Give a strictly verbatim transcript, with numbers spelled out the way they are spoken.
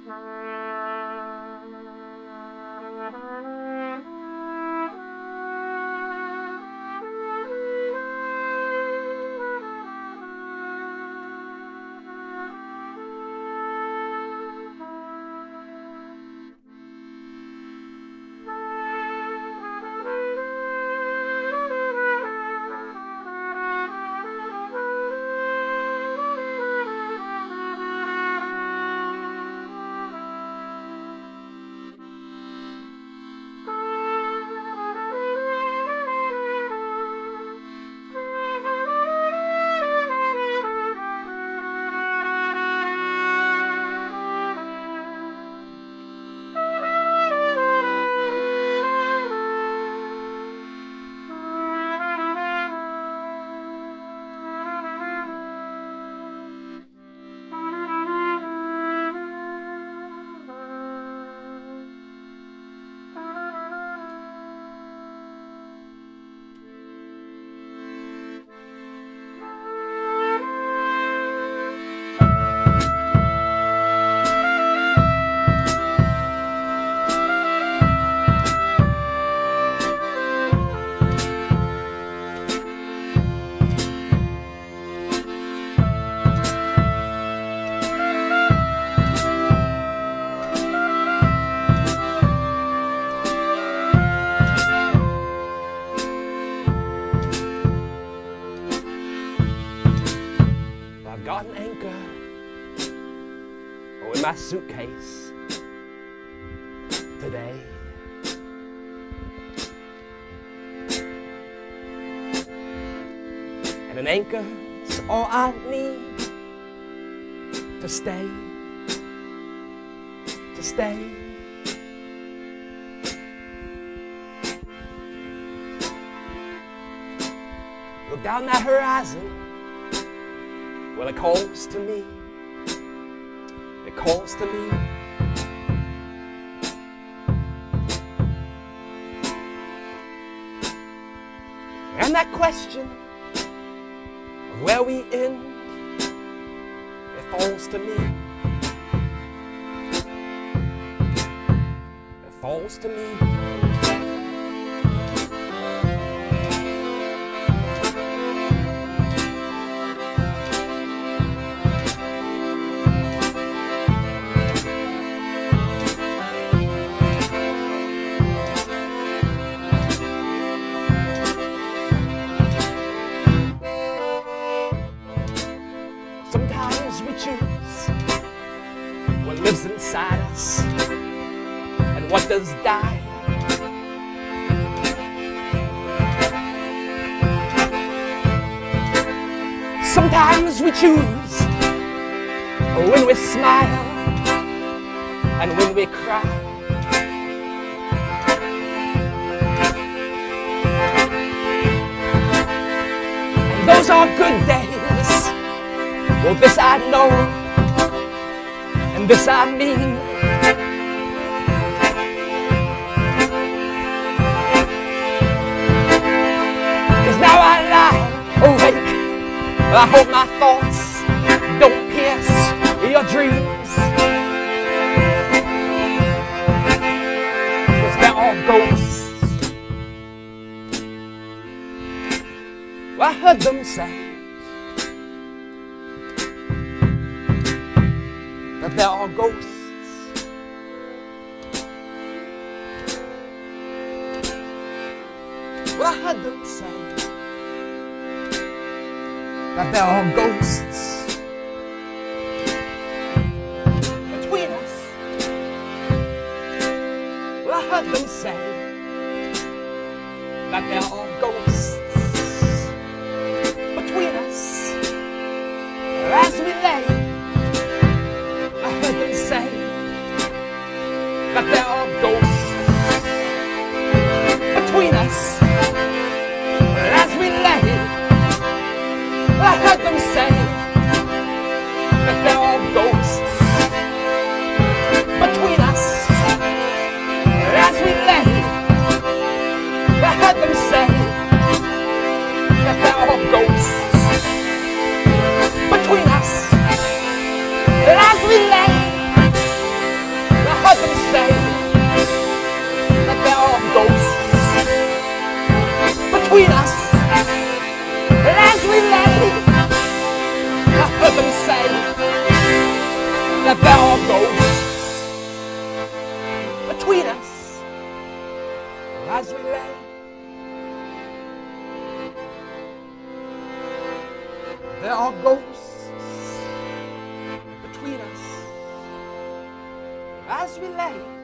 Got an anchor oh, in my suitcase today. And an anchor's all I need to stay, to stay. Look down that horizon. Well, it calls to me, it calls to me. And that question of where we end, it falls to me, it falls to me. Sometimes we choose what lives inside us and what does die. Sometimes we choose when we smile and when we cry. And those are good days. Well, this I know, and this I mean. Cause now I lie awake, I hope my thoughts don't pierce your dreams. Cause they're all ghosts. Well, I heard them say that they're all ghosts. Well, I heard them say that they're all ghosts. Between us, well, I heard them say that they're all ghosts. Between us, as we lay, say that they're all ghosts. Between us, as we lay, I heard them say that they're all ghosts. Between us, as we lay, I heard them say are ghosts between us as we lay